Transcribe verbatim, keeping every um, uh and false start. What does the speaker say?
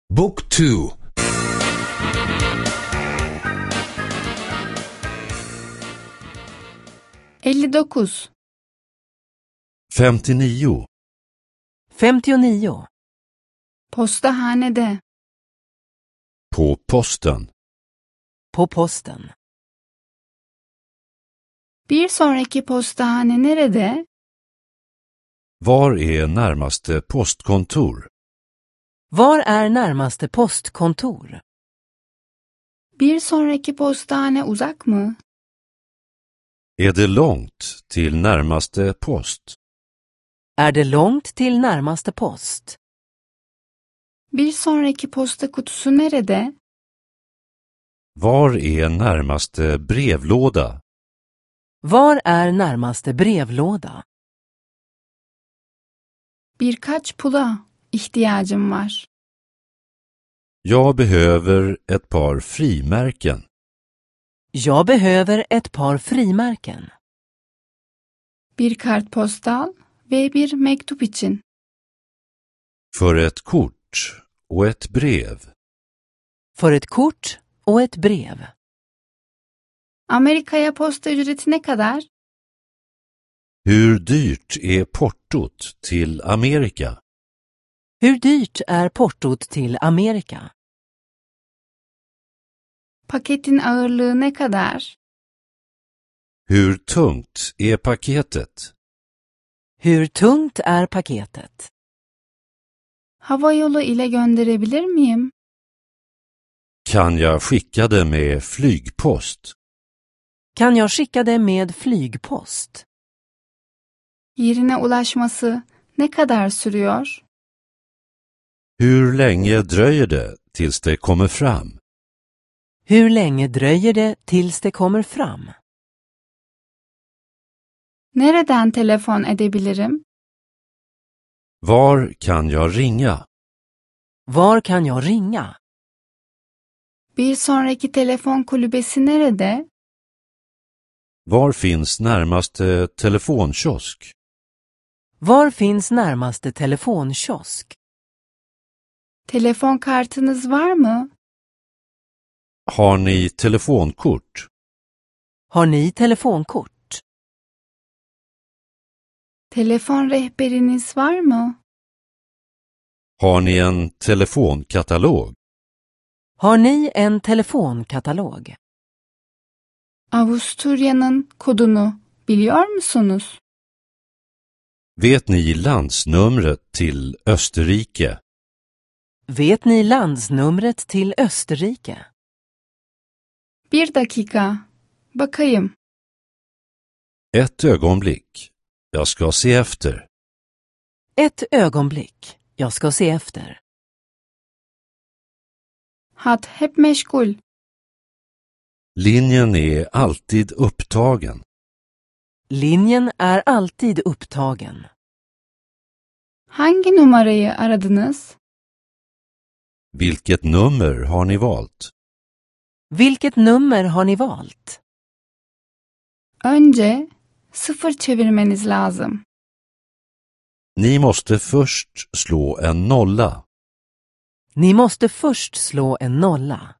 Book two. elli dokuz. femtionio. femtionio. Postahanede. På posten. På posten. Bir sonraki postahane nerede? Var är närmaste postkontor? Var är närmaste postkontor? Bir sonraki postahane uzak mı? Är det långt till närmaste post? Är det långt till närmaste post? Bir sonraki posta kutusu nerede? Var är närmaste brevlåda? Var är närmaste brevlåda? Birkaç pula ihtiyacım var. Jag behöver ett par frimärken. Jag behöver ett par frimärken. Bir kartpostal ve bir mektup için. För ett kort och ett brev. För ett kort och ett brev. Amerika'ya posta ücreti ne kadar? Hur dyrt är portot till Amerika? Hur dyrt är portot till Amerika? Paketin ağırlığı ne kadar? Hur tungt är paketet? Hur tungt är paketet? Havayolu ile gönderebilir miyim? Kan jag skicka det med flygpost? Kan jag skicka det med flygpost? Yerine ulaşması ne kadar sürüyor? Hur länge dröjer det tills det kommer fram? Hur länge dröjer det tills det kommer fram? Nereden telefon edebilirim? Var kan jag ringa? Var kan jag ringa? Bir sonraki telefon kulübesi nerede? Var finns närmaste telefonkiosk? Var finns närmaste telefonkiosk? Telefon kartınız var mı? Har ni telefonkort? Har ni telefonkort? Telefon rehberiniz var mı? Har ni en telefonkatalog? Har ni en telefonkatalog? Avusturya'nın kodunu biliyor musunuz? Vet ni landsnumret till Österrike? Vet ni landsnumret till Österrike? Bir dakika. Bakayım. Ett ögonblick. Jag ska se efter. Ett ögonblick. Jag ska se efter. Hat hep meşgul. Linjen är alltid upptagen. Linjen är alltid upptagen. Hangi numarayı aradınız? Vilket nummer har ni valt? Vilket nummer har ni valt? Önce sıfır çevirmeniz lazım. Ni måste först slå en nolla. Ni måste först slå en nolla.